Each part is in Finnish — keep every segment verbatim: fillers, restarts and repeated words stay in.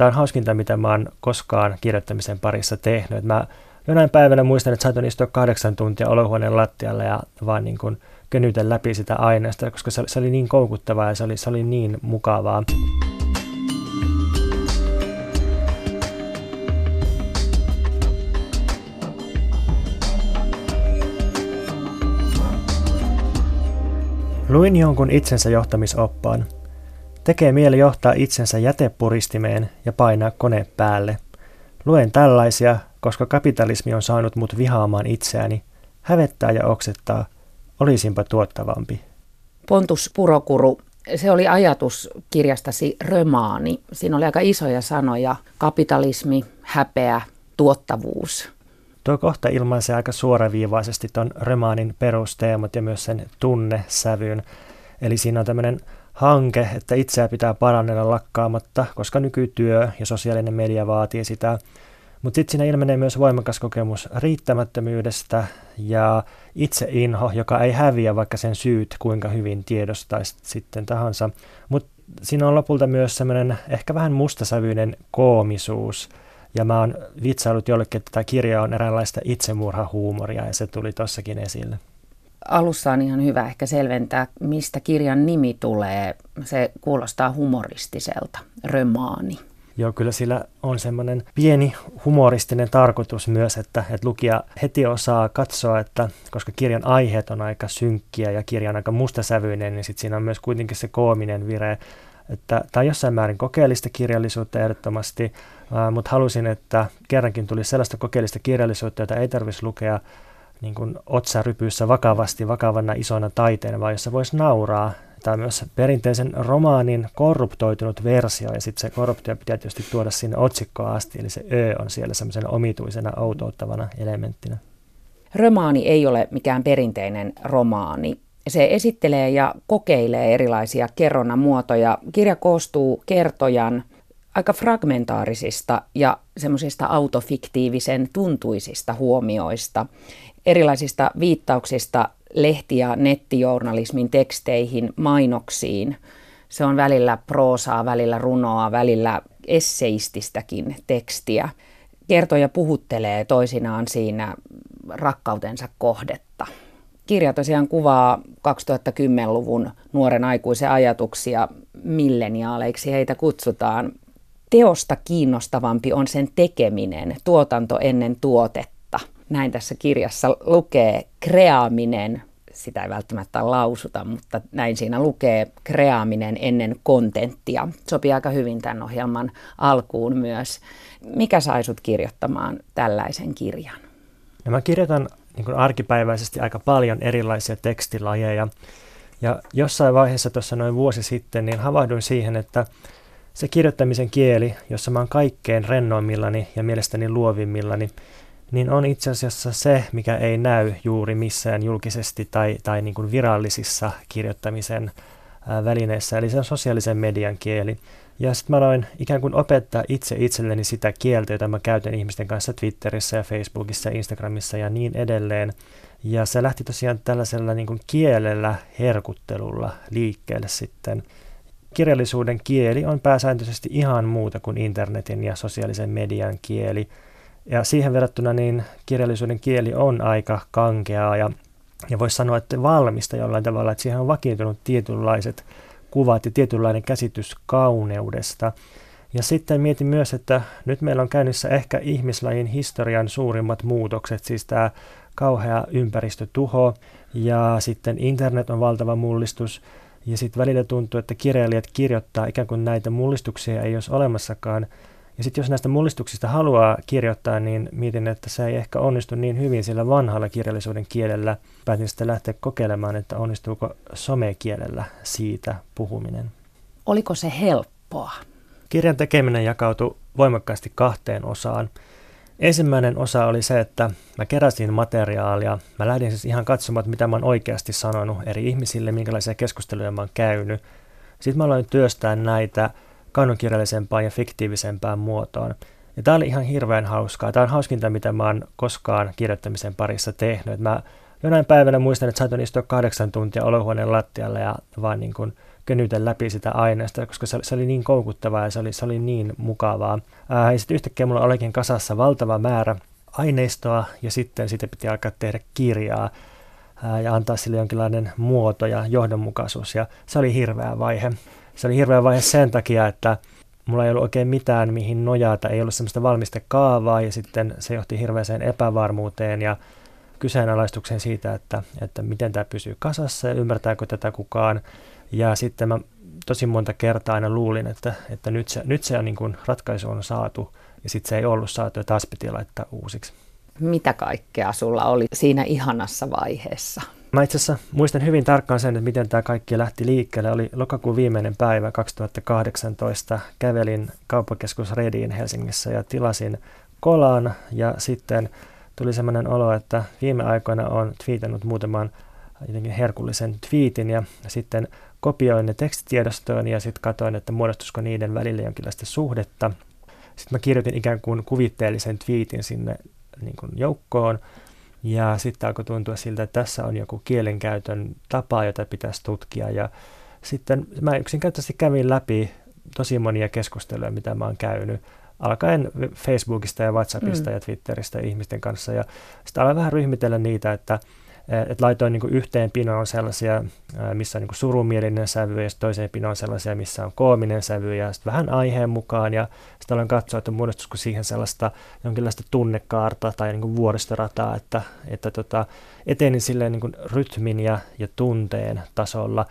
Tämä on hauskinta, mitä mä oon koskaan kirjoittamisen parissa tehnyt. Et mä jonain päivänä muistan, että saatoin istua kahdeksan tuntia olohuoneen lattialla ja vaan niin kuin könytän läpi sitä aineistoa, koska se, se oli niin koukuttavaa ja se oli, se oli niin mukavaa. Luin jonkun itsensä johtamisoppaan. Tekee mieli johtaa itsensä jätepuristimeen ja painaa kone päälle. Luen tällaisia, koska kapitalismi on saanut mut vihaamaan itseäni. Hävettää ja oksettaa. Olisinpa tuottavampi. Pontus Purokuru, se oli ajatus kirjastasi Römaani. Siinä oli aika isoja sanoja. Kapitalismi, häpeä, tuottavuus. Tuo kohta ilmaisee aika suoraviivaisesti tuon Römaanin perusteemat ja myös sen tunnesävyn. Eli siinä on tämmöinen hanke, että itseä pitää parannella lakkaamatta, koska nykytyö ja sosiaalinen media vaatii sitä. Mutta sitten siinä ilmenee myös voimakas kokemus riittämättömyydestä ja itseinho, joka ei häviä, vaikka sen syyt kuinka hyvin tiedostaisi sitten tahansa. Mutta siinä on lopulta myös semmoinen ehkä vähän mustasävyinen koomisuus. Ja mä oon vitsaillut jollekin, että tämä kirja on eräänlaista itsemurhahuumoria ja se tuli tossakin esille. Alussa on ihan hyvä ehkä selventää, mistä kirjan nimi tulee. Se kuulostaa humoristiselta, Römaani. Joo, kyllä sillä on semmoinen pieni humoristinen tarkoitus myös, että, että lukija heti osaa katsoa, että koska kirjan aiheet on aika synkkiä ja kirja on aika mustasävyinen, niin sitten siinä on myös kuitenkin se koominen vire. Että tämä on jossain määrin kokeellista kirjallisuutta ehdottomasti, mutta halusin, että kerrankin tuli sellaista kokeellista kirjallisuutta, jota ei tarvitsisi lukea niin kuin otsarypyissä vakavasti, vakavana isona taiteena, vaan jossa voisi nauraa. Tämä on myös perinteisen romaanin korruptoitunut versio, ja sitten se korruptio pitää tietysti tuoda sinne otsikkoon asti, eli se ö on siellä semmoisena omituisena, outouttavana elementtinä. Römaani ei ole mikään perinteinen romaani. Se esittelee ja kokeilee erilaisia kerronnan muotoja. Kirja koostuu kertojan aika fragmentaarisista ja semmoisista autofiktiivisen tuntuisista huomioista, erilaisista viittauksista lehti- ja nettijournalismin teksteihin, mainoksiin. Se on välillä proosaa, välillä runoa, välillä esseististäkin tekstiä. Kertoja puhuttelee toisinaan siinä rakkautensa kohdetta. Kirja tosiaan kuvaa kaksituhattakymmenluvun nuoren aikuisen ajatuksia, milleniaaleiksi heitä kutsutaan. Teosta kiinnostavampi on sen tekeminen, tuotanto ennen tuotetta. Näin tässä kirjassa lukee kreaaminen, sitä ei välttämättä lausuta, mutta näin siinä lukee kreaaminen ennen kontenttia. Sopii aika hyvin tämän ohjelman alkuun myös. Mikä sai sut kirjoittamaan tällaisen kirjan? Ja mä kirjoitan niin kuin arkipäiväisesti aika paljon erilaisia tekstilajeja. Ja jossain vaiheessa tuossa noin vuosi sitten niin havahduin siihen, että se kirjoittamisen kieli, jossa mä oon kaikkein rennoimmillani ja mielestäni luovimmillani, niin on itse asiassa se, mikä ei näy juuri missään julkisesti tai, tai niin kuin virallisissa kirjoittamisen ää, välineissä, eli se on sosiaalisen median kieli. Ja sitten mä aloin ikään kuin opettaa itse itselleni sitä kieltä, jota mä käytän ihmisten kanssa Twitterissä ja Facebookissa ja Instagramissa ja niin edelleen. Ja se lähti tosiaan tällaisella niin kuin kielellä, herkuttelulla liikkeelle sitten. Kirjallisuuden kieli on pääsääntöisesti ihan muuta kuin internetin ja sosiaalisen median kieli. Ja siihen verrattuna niin kirjallisuuden kieli on aika kankeaa ja, ja voisi sanoa, että valmista jollain tavalla, että siihen on vakiintunut tietynlaiset kuvat ja tietynlainen käsitys kauneudesta. Ja sitten mietin myös, että nyt meillä on käynnissä ehkä ihmislajin historian suurimmat muutokset, siis tämä kauhea ympäristötuho ja sitten internet on valtava mullistus. Ja sitten välillä tuntuu, että kirjailijat kirjoittaa ikään kuin näitä mullistuksia ei olisi olemassakaan. Ja sitten jos näistä mullistuksista haluaa kirjoittaa, niin mietin, että se ei ehkä onnistu niin hyvin sillä vanhalla kirjallisuuden kielellä. Päätin sitten lähteä kokeilemaan, että onnistuuko somekielellä siitä puhuminen. Oliko se helppoa? Kirjan tekeminen jakautui voimakkaasti kahteen osaan. Ensimmäinen osa oli se, että mä keräsin materiaalia. Mä lähdin siis ihan katsomaan, mitä mä oon oikeasti sanonut eri ihmisille, minkälaisia keskusteluja mä oon käynyt. Sitten mä aloin työstää näitä kaunokirjallisempaan ja fiktiivisempään muotoon. Ja tää oli ihan hirveän hauskaa. Tää on hauskinta, mitä mä oon koskaan kirjoittamisen parissa tehnyt. Mä jonain päivänä muistan, että saatoin istua kahdeksan tuntia olohuoneen lattialla ja vaan niin kuin könyten läpi sitä aineesta, koska se, se oli niin koukuttavaa ja se oli, se oli niin mukavaa. Ää, ja sitten yhtäkkiä mulla olikin kasassa valtava määrä aineistoa ja sitten siitä piti alkaa tehdä kirjaa ää, ja antaa sille jonkinlainen muoto ja johdonmukaisuus. Ja se oli hirveä vaihe. Se oli hirveä vaihe sen takia, että mulla ei ollut oikein mitään mihin nojata, ei ollut semmoista valmista kaavaa ja sitten se johti hirveäseen epävarmuuteen ja kyseenalaistukseen siitä, että, että miten tämä pysyy kasassa ja ymmärtääkö tätä kukaan. Ja sitten mä tosi monta kertaa aina luulin, että, että nyt se, nyt se on niin kuin ratkaisu on saatu ja sitten se ei ollut saatu ja taas piti laittaa uusiksi. Mitä kaikkea sulla oli siinä ihanassa vaiheessa? Mä itse asiassa muistan hyvin tarkkaan sen, että miten tämä kaikki lähti liikkeelle. Oli lokakuun viimeinen päivä kaksituhattakahdeksantoista. Kävelin kauppakeskus Rediin Helsingissä ja tilasin kolan ja sitten tuli sellainen olo, että viime aikoina olen twiitannut muutaman jotenkin herkullisen twiitin ja sitten kopioin ne tekstitiedostoon ja sitten katsoin, että muodostuisiko niiden välillä jonkinlaista suhdetta. Sitten mä kirjoitin ikään kuin kuvitteellisen twiitin sinne niin kuin joukkoon ja sitten alkoi tuntua siltä, että tässä on joku kielenkäytön tapa, jota pitäisi tutkia ja sitten mä yksinkertaisesti kävin läpi tosi monia keskusteluja, mitä mä oon käynyt, alkaen Facebookista ja WhatsAppista mm. ja Twitteristä ihmisten kanssa ja sitten aloin vähän ryhmitellä niitä, että että laitoin niin kuin yhteen pinoon sellaisia, missä on niin kuin surumielinen sävy ja toiseen pinoon sellaisia, missä on koominen sävy ja sitten vähän aiheen mukaan ja sitten aloin katsoa, että muodostuisiko siihen sellaista jonkinlaista tunnekaarta tai niin kuin vuoristorataa, että, että tota, etenin silleen niin kuin rytmin ja, ja tunteen tasolla.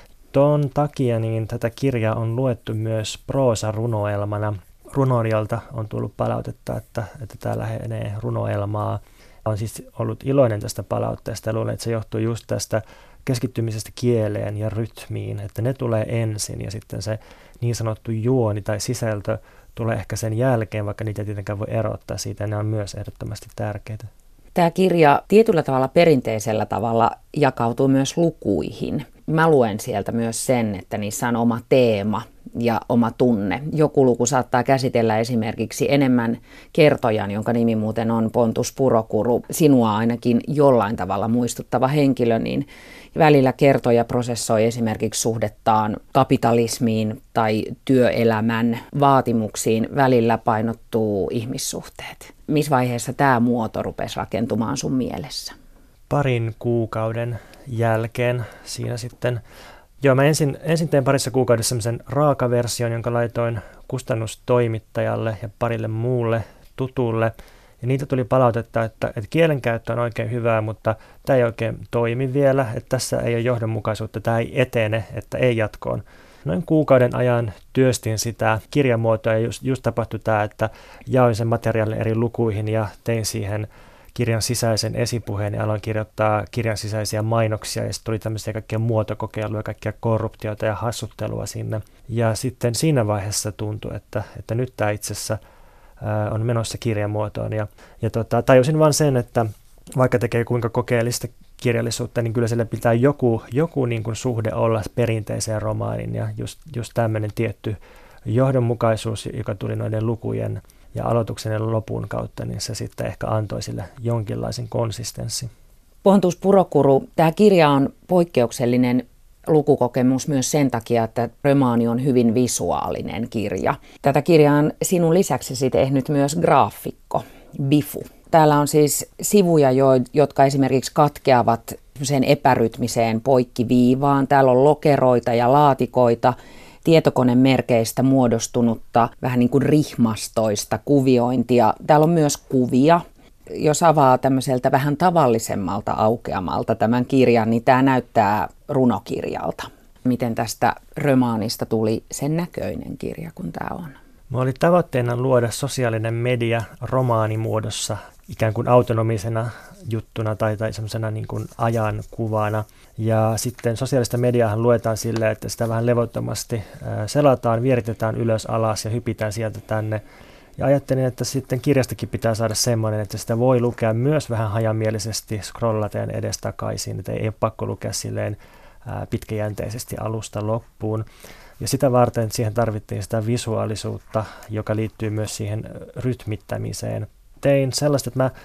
Tuon takia niin tätä kirjaa on luettu myös proosarunoelmana. Runoilijalta on tullut palautetta, että, että tämä lähenee runoelmaa. Olen siis ollut iloinen tästä palautteesta ja luulen, että se johtuu just tästä keskittymisestä kieleen ja rytmiin, että ne tulee ensin ja sitten se niin sanottu juoni tai sisältö tulee ehkä sen jälkeen, vaikka niitä ei tietenkään voi erottaa siitä, ne on myös ehdottomasti tärkeitä. Tämä kirja tietyllä tavalla perinteisellä tavalla jakautuu myös lukuihin. Mä luen sieltä myös sen, että niissä on oma teema ja oma tunne. Joku luku saattaa käsitellä esimerkiksi enemmän kertojan, jonka nimi muuten on Pontus Purokuru, sinua ainakin jollain tavalla muistuttava henkilö, niin välillä kertoja prosessoi esimerkiksi suhdettaan kapitalismiin tai työelämän vaatimuksiin, välillä painottuu ihmissuhteet. Missä vaiheessa tämä muoto rupesi rakentumaan sun mielessä? Parin kuukauden jälkeen siinä sitten. Joo, mä ensin, ensin tein parissa kuukaudessa semmoisen raakaversion, jonka laitoin kustannustoimittajalle ja parille muulle tutulle. Ja niitä tuli palautetta, että, että kielenkäyttö on oikein hyvää, mutta tämä ei oikein toimi vielä, että tässä ei ole johdonmukaisuutta, tämä ei etene, että ei jatkoon. Noin kuukauden ajan työstin sitä kirjamuotoa ja just, just tapahtui tämä, että jaoin sen materiaalin eri lukuihin ja tein siihen kirjan sisäisen esipuheen ja aloin kirjoittaa kirjan sisäisiä mainoksia ja sitten tuli tämmöisiä kaikkia muotokokeiluja, kaikkia korruptiota ja hassuttelua sinne. Ja sitten siinä vaiheessa tuntui, että, että nyt tämä itse asiassa ää, on menossa kirjamuotoon. Ja, ja tota, tajusin vaan sen, että vaikka tekee kuinka kokeellista kirjallisuutta, niin kyllä sillä pitää joku, joku niin kuin suhde olla perinteiseen romaanin ja just, just tämmöinen tietty johdonmukaisuus, joka tuli noiden lukujen ja aloituksen ja lopun kautta, niin se sitten ehkä antoi sille jonkinlaisen konsistenssin. Pontus Purokuru, tämä kirja on poikkeuksellinen lukukokemus myös sen takia, että romaani on hyvin visuaalinen kirja. Tätä kirjaa on sinun lisäksi tehnyt myös graafikko, Bifu. Täällä on siis sivuja, jotka esimerkiksi katkeavat sen epärytmiseen poikkiviivaan. Täällä on lokeroita ja laatikoita, tietokonemerkeistä muodostunutta vähän niin kuin rihmastoista kuviointia. Täällä on myös kuvia. Jos avaa tämmöiseltä vähän tavallisemmalta aukeamalta tämän kirjan, niin tämä näyttää runokirjalta. Miten tästä romaanista tuli sen näköinen kirja kuin tämä on? Mulla oli tavoitteena luoda sosiaalinen media romaanimuodossa ikään kuin autonomisena juttuna tai, tai semmoisena niin kuin ajankuvana. Ja sitten sosiaalista mediaahan luetaan silleen, että sitä vähän levottomasti selataan, vieritetään ylös alas ja hypitään sieltä tänne. Ja ajattelin, että sitten kirjastakin pitää saada semmoinen, että sitä voi lukea myös vähän hajamielisesti scrollaten edestakaisin, että ei ole pakko lukea silleen pitkäjänteisesti alusta loppuun. Ja sitä varten siihen tarvittiin sitä visuaalisuutta, joka liittyy myös siihen rytmittämiseen. Tein sellaista, että mä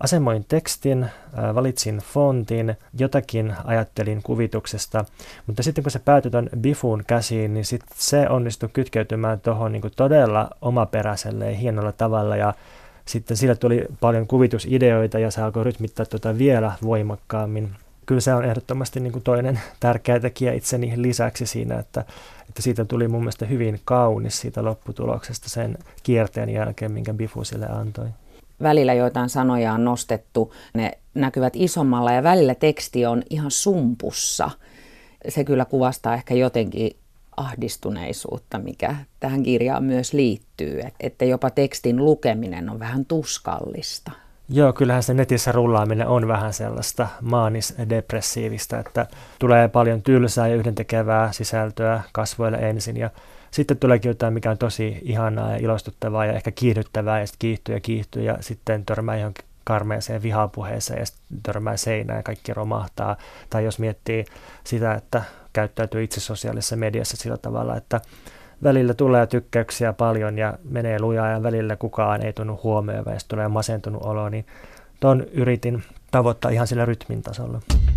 asemoin tekstin, valitsin fontin, jotakin ajattelin kuvituksesta, mutta sitten kun se päätyi tuon Bifun käsiin, niin sit se onnistui kytkeytymään tuohon niin todella omaperäiselle ja hienolla tavalla, ja sitten sillä tuli paljon kuvitusideoita ja se alkoi rytmittää tuota vielä voimakkaammin. Kyllä se on ehdottomasti niin kuin toinen tärkeä tekijä itseni lisäksi siinä, että, että siitä tuli mun mielestä hyvin kaunis siitä lopputuloksesta sen kierteen jälkeen, minkä Bifu sille antoi. Välillä joitain sanoja on nostettu, ne näkyvät isommalla ja välillä teksti on ihan sumpussa. Se kyllä kuvastaa ehkä jotenkin ahdistuneisuutta, mikä tähän kirjaan myös liittyy, että jopa tekstin lukeminen on vähän tuskallista. Joo, kyllähän se netissä rullaaminen on vähän sellaista maanis-depressiivistä, että tulee paljon tylsää ja yhdentekevää sisältöä kasvoille ensin ja sitten tuleekin jotain, mikä on tosi ihanaa ja ilostuttavaa ja ehkä kiihdyttävää ja sitten kiihtyy ja kiihtyy ja sitten törmää johonkin karmeeseen vihapuheeseen ja sitten törmää seinään ja kaikki romahtaa. Tai jos miettii sitä, että käyttäytyy itse sosiaalisessa mediassa sillä tavalla, että välillä tulee tykkäyksiä paljon ja menee lujaa ja välillä kukaan ei tunnu huomioiva ja sitten tulee masentunut olo, niin ton yritin tavoittaa ihan sillä rytmin tasolla.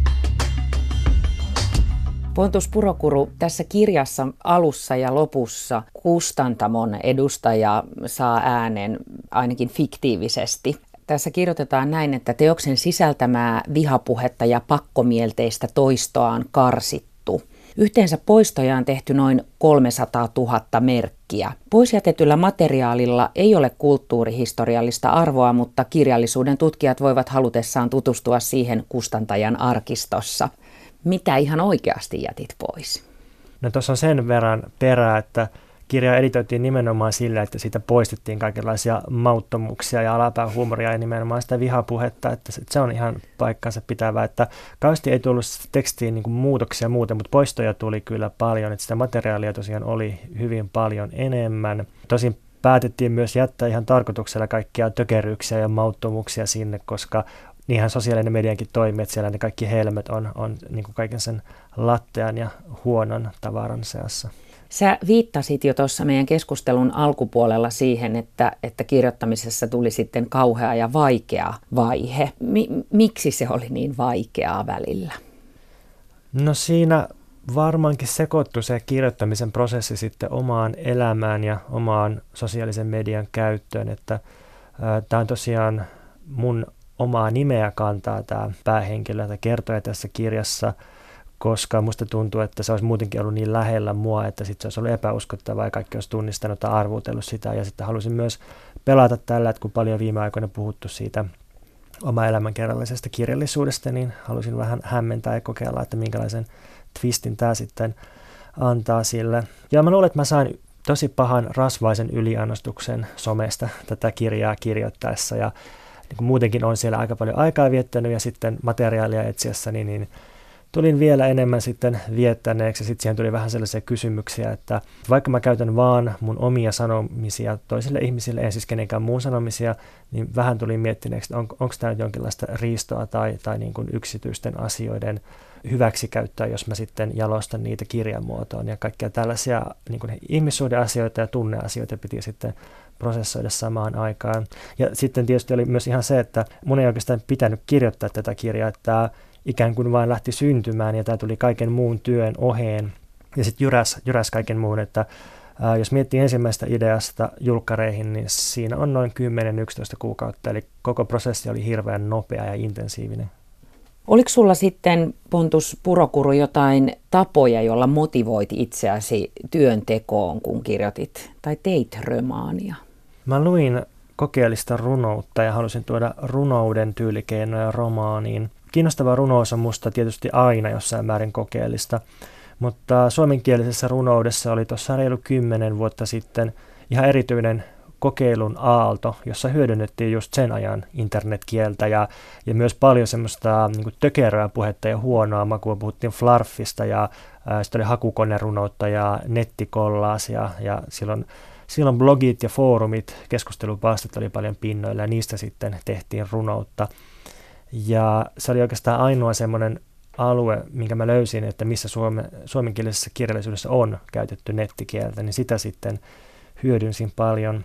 Pontus Purokuru, tässä kirjassa alussa ja lopussa kustantamon edustaja saa äänen ainakin fiktiivisesti. Tässä kirjoitetaan näin, että teoksen sisältämää vihapuhetta ja pakkomielteistä toistoa on karsittu. Yhteensä poistoja on tehty noin kolmesataatuhatta merkkiä. Pois jätetyllä materiaalilla ei ole kulttuurihistoriallista arvoa, mutta kirjallisuuden tutkijat voivat halutessaan tutustua siihen kustantajan arkistossa. Mitä ihan oikeasti jätit pois? No tuossa on sen verran perää, että kirja editoitiin nimenomaan sillä, että siitä poistettiin kaikenlaisia mauttomuuksia ja alapäähuumoria ja nimenomaan sitä vihapuhetta, että se on ihan paikkansa pitävää, että kauheasti ei tullut tekstiin niin kuin muutoksia muuten, mutta poistoja tuli kyllä paljon, että sitä materiaalia tosiaan oli hyvin paljon enemmän. Tosin päätettiin myös jättää ihan tarkoituksella kaikkia tökeryyksiä ja mauttomuuksia sinne, koska niinhän sosiaalinen mediankin toimii, että siellä ne kaikki helmet on, on niin kuin kaiken sen lattean ja huonon tavaran seassa. Sä viittasit jo tuossa meidän keskustelun alkupuolella siihen, että, että kirjoittamisessa tuli sitten kauhea ja vaikea vaihe. Mi- miksi se oli niin vaikeaa välillä? No siinä varmaankin sekoittui se kirjoittamisen prosessi sitten omaan elämään ja omaan sosiaalisen median käyttöön, että tämä on tosiaan mun omaa nimeä kantaa tämä päähenkilö tai kertoja tässä kirjassa, koska musta tuntuu, että se olisi muutenkin ollut niin lähellä mua, että sitten se olisi ollut epäuskottavaa ja kaikki olisi tunnistanut tai arvuutellut sitä. Ja sitten halusin myös pelata tällä, että kun paljon viime aikoina puhuttu siitä oma elämänkerrallisesta kirjallisuudesta, niin halusin vähän hämmentää ja kokeilla, että minkälaisen twistin tämä sitten antaa sille. Ja mä luulen, että mä sain tosi pahan rasvaisen yliannostuksen somesta tätä kirjaa kirjoittaessa ja niin kuin muutenkin on siellä aika paljon aikaa viettänyt ja sitten materiaalia etsiessäni, niin tulin vielä enemmän sitten viettäneeksi ja sitten siihen tuli vähän sellaisia kysymyksiä, että vaikka mä käytän vaan mun omia sanomisia toisille ihmisille, en siis kenenkään muun sanomisia, niin vähän tuli miettineeksi, että on, onko tämä jonkinlaista riistoa tai, tai niin kuin yksityisten asioiden hyväksikäyttöä, jos mä sitten jalostan niitä kirjamuotoon ja kaikkia tällaisia niin kuin ihmissuhdeasioita ja tunneasioita piti sitten prosessoida samaan aikaan. Ja sitten tietysti oli myös ihan se, että mun ei oikeastaan pitänyt kirjoittaa tätä kirjaa, että tämä ikään kuin vain lähti syntymään ja tämä tuli kaiken muun työn oheen ja sitten jyräs, jyräs kaiken muun, että ää, jos miettii ensimmäistä ideasta julkkareihin, niin siinä on noin kymmenen yksitoista kuukautta, eli koko prosessi oli hirveän nopea ja intensiivinen. Oliko sulla sitten, Pontus Purokuru, jotain tapoja, jolla motivoit itseäsi työntekoon, kun kirjoitit tai teit romaania? Mä luin kokeellista runoutta ja halusin tuoda runouden tyylikeinoja romaaniin. Kiinnostava runous on musta tietysti aina jossain määrin kokeellista, mutta suomenkielisessä runoudessa oli tuossa reilu kymmenen vuotta sitten ihan erityinen kokeilun aalto, jossa hyödynnettiin just sen ajan internetkieltä ja, ja myös paljon semmoista niin kuin tökeröä puhetta ja huonoa makua. Puhuttiin flarfista ja ää, sitten oli hakukonerunoutta ja nettikollaasia ja silloin, silloin blogit ja foorumit, keskustelupalstat oli paljon pinnoilla ja niistä sitten tehtiin runoutta. Ja se oli oikeastaan ainoa semmoinen alue, minkä mä löysin, että missä suome, suomenkielisessä kirjallisuudessa on käytetty nettikieltä, niin sitä sitten hyödynsin paljon.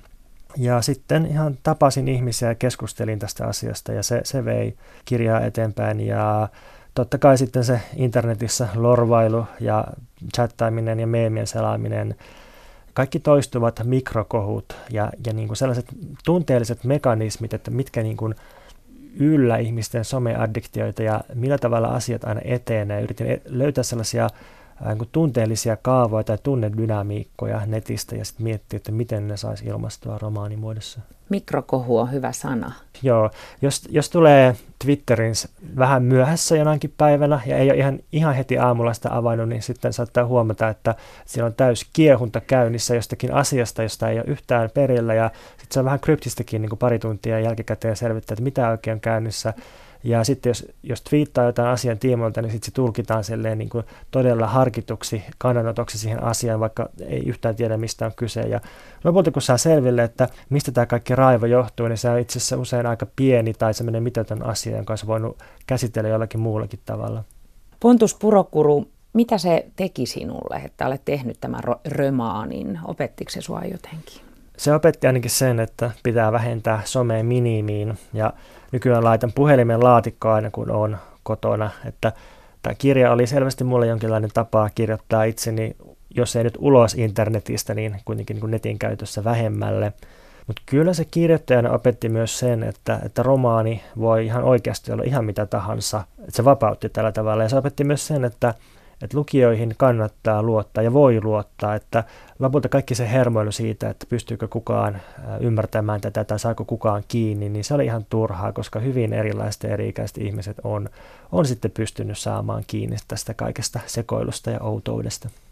Ja sitten ihan tapasin ihmisiä ja keskustelin tästä asiasta ja se, se vei kirjaa eteenpäin ja totta kai sitten se internetissä lorvailu ja chattaaminen ja meemien selaaminen, kaikki toistuvat mikrokohut ja, ja niin kuin sellaiset tunteelliset mekanismit, että mitkä niin kuin yllä ihmisten someaddiktioita ja millä tavalla asiat aina etenee. Yritin löytää sellaisia niin kuin tunteellisia kaavoja tai tunnedynamiikkoja netistä ja sitten miettiä, että miten ne saisi ilmastua romaanimuodossa. Mikrokohu on hyvä sana. Joo, jos, jos tulee Twitterin vähän myöhässä jonakin päivänä ja ei ole ihan, ihan heti aamulla sitä avannut, niin sitten saattaa huomata, että siellä on täys kiehunta käynnissä jostakin asiasta, josta ei ole yhtään perillä ja sitten se on vähän kryptistäkin niin kuin pari tuntia jälkikäteen selvittää, että mitä oikein on käynnissä. Ja sitten jos, jos twiittaa jotain asian tiimoilta, niin sitten se tulkitaan silleen niin kuin todella harkituksi kannanotoksi siihen asiaan, vaikka ei yhtään tiedä, mistä on kyse. Ja lopulta kun saa selville, että mistä tämä kaikki raivo johtuu, niin se on itse asiassa usein aika pieni tai semmoinen mitätön asia, jonka olisi voinut käsitellä jollakin muullakin tavalla. Pontus Purokuru, mitä se teki sinulle, että olet tehnyt tämän romaanin? Opettiko se sua jotenkin? Se opetti ainakin sen, että pitää vähentää someen minimiin ja nykyään laitan puhelimen laatikkoa aina kun on kotona, että tämä kirja oli selvästi mulle jonkinlainen tapa kirjoittaa itseni, jos ei nyt ulos internetistä, niin kuitenkin niin kuin netin käytössä vähemmälle. Mutta kyllä se kirjoittajana opetti myös sen, että, että romaani voi ihan oikeasti olla ihan mitä tahansa, että se vapautti tällä tavalla ja se opetti myös sen, että että lukijoihin kannattaa luottaa ja voi luottaa, että lopulta kaikki se hermoilu siitä, että pystyykö kukaan ymmärtämään tätä tai saako kukaan kiinni, niin se oli ihan turhaa, koska hyvin erilaiset ja eri-ikäiset ihmiset on, on sitten pystynyt saamaan kiinni tästä kaikesta sekoilusta ja outoudesta.